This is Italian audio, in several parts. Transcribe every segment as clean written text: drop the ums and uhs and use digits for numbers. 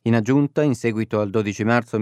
In aggiunta, in seguito al 12 marzo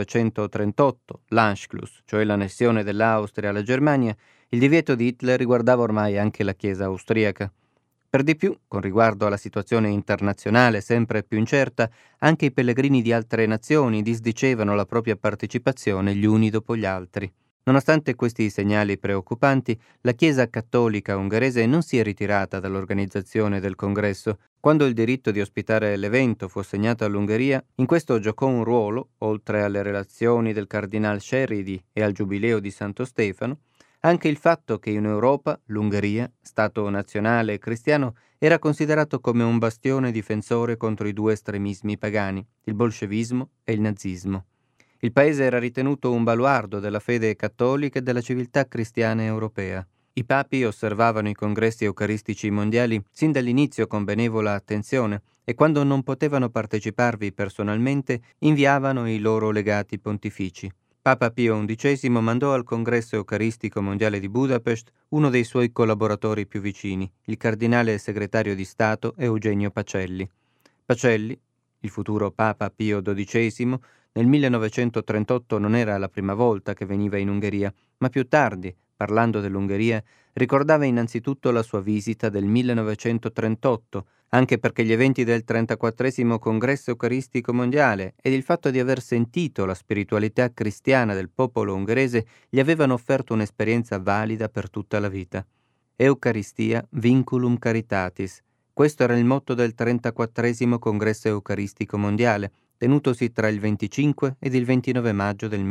1938, l'Anschluss, cioè l'annessione dell'Austria alla Germania, il divieto di Hitler riguardava ormai anche la Chiesa austriaca. Per di più, con riguardo alla situazione internazionale sempre più incerta, anche i pellegrini di altre nazioni disdicevano la propria partecipazione gli uni dopo gli altri. Nonostante questi segnali preoccupanti, la Chiesa cattolica ungherese non si è ritirata dall'organizzazione del congresso. Quando il diritto di ospitare l'evento fu assegnato all'Ungheria, in questo giocò un ruolo, oltre alle relazioni del cardinal Sceridi e al giubileo di Santo Stefano, anche il fatto che in Europa l'Ungheria, Stato nazionale e cristiano, era considerato come un bastione difensore contro i due estremismi pagani, il bolscevismo e il nazismo. Il paese era ritenuto un baluardo della fede cattolica e della civiltà cristiana europea. I papi osservavano i congressi eucaristici mondiali sin dall'inizio con benevola attenzione e quando non potevano parteciparvi personalmente inviavano i loro legati pontifici. Papa Pio XI mandò al congresso eucaristico mondiale di Budapest uno dei suoi collaboratori più vicini, il cardinale segretario di Stato Eugenio Pacelli. Pacelli, il futuro Papa Pio XII, nel 1938 non era la prima volta che veniva in Ungheria, ma più tardi, parlando dell'Ungheria, ricordava innanzitutto la sua visita del 1938, anche perché gli eventi del 34° Congresso Eucaristico Mondiale ed il fatto di aver sentito la spiritualità cristiana del popolo ungherese gli avevano offerto un'esperienza valida per tutta la vita. Eucaristia vinculum caritatis. Questo era il motto del 34° Congresso Eucaristico Mondiale, tenutosi tra il 25 ed il 29 maggio del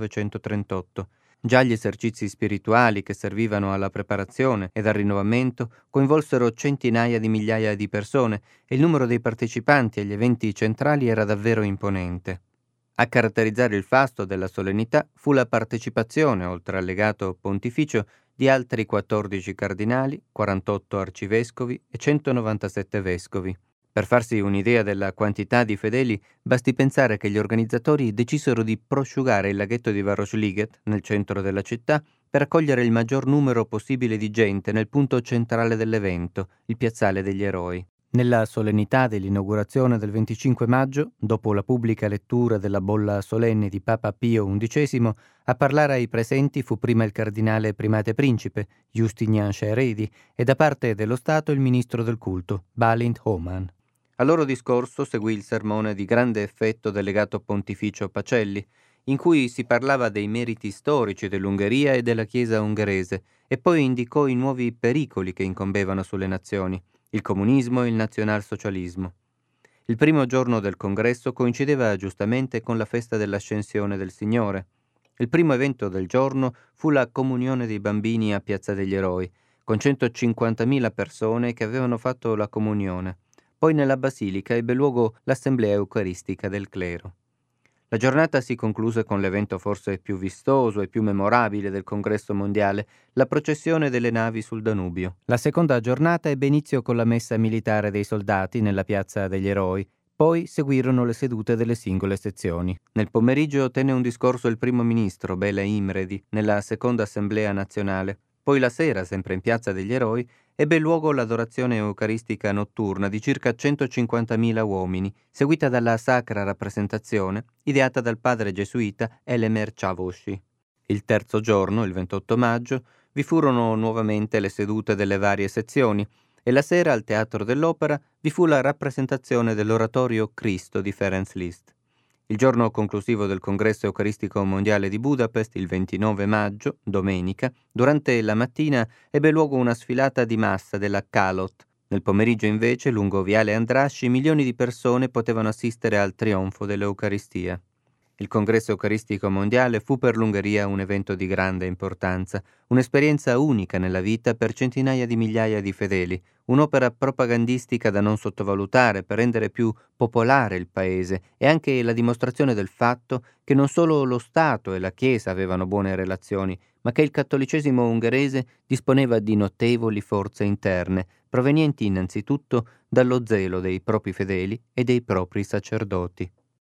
1938. Già gli esercizi spirituali che servivano alla preparazione ed al rinnovamento coinvolsero centinaia di migliaia di persone e il numero dei partecipanti agli eventi centrali era davvero imponente. A caratterizzare il fasto della solennità fu la partecipazione, oltre al legato pontificio, di altri 14 cardinali, 48 arcivescovi e 197 vescovi. Per farsi un'idea della quantità di fedeli, basti pensare che gli organizzatori decisero di prosciugare il laghetto di Városliget, nel centro della città, per accogliere il maggior numero possibile di gente nel punto centrale dell'evento, il Piazzale degli Eroi. Nella solennità dell'inaugurazione del 25 maggio, dopo la pubblica lettura della bolla solenne di Papa Pio XI, a parlare ai presenti fu prima il cardinale primate principe, Justinian Sceredi, e da parte dello Stato il ministro del culto, Balint Homan. Al loro discorso seguì il sermone di grande effetto del legato pontificio Pacelli, in cui si parlava dei meriti storici dell'Ungheria e della Chiesa ungherese, e poi indicò i nuovi pericoli che incombevano sulle nazioni, il comunismo e il nazionalsocialismo. Il primo giorno del congresso coincideva giustamente con la festa dell'Ascensione del Signore. Il primo evento del giorno fu la comunione dei bambini a Piazza degli Eroi, con 150.000 persone che avevano fatto la comunione. Poi nella basilica ebbe luogo l'assemblea eucaristica del clero. La giornata si concluse con l'evento forse più vistoso e più memorabile del congresso mondiale, la processione delle navi sul Danubio. La seconda giornata ebbe inizio con la messa militare dei soldati nella piazza degli Eroi, poi seguirono le sedute delle singole sezioni. Nel pomeriggio tenne un discorso il primo ministro Bela Imredi nella seconda assemblea nazionale. Poi la sera, sempre in piazza degli Eroi, ebbe luogo l'adorazione eucaristica notturna di circa 150.000 uomini, seguita dalla sacra rappresentazione ideata dal padre gesuita Elemer Csavosy. Il terzo giorno, il 28 maggio, vi furono nuovamente le sedute delle varie sezioni e la sera al Teatro dell'Opera vi fu la rappresentazione dell'oratorio Cristo di Ferenc Liszt. Il giorno conclusivo del Congresso Eucaristico Mondiale di Budapest, il 29 maggio, domenica, durante la mattina ebbe luogo una sfilata di massa della Kalot. Nel pomeriggio invece, lungo Viale Andrasci, milioni di persone potevano assistere al trionfo dell'Eucaristia. Il Congresso Eucaristico Mondiale fu per l'Ungheria un evento di grande importanza, un'esperienza unica nella vita per centinaia di migliaia di fedeli, un'opera propagandistica da non sottovalutare per rendere più popolare il paese e anche la dimostrazione del fatto che non solo lo Stato e la Chiesa avevano buone relazioni, ma che il cattolicesimo ungherese disponeva di notevoli forze interne, provenienti innanzitutto dallo zelo dei propri fedeli e dei propri sacerdoti.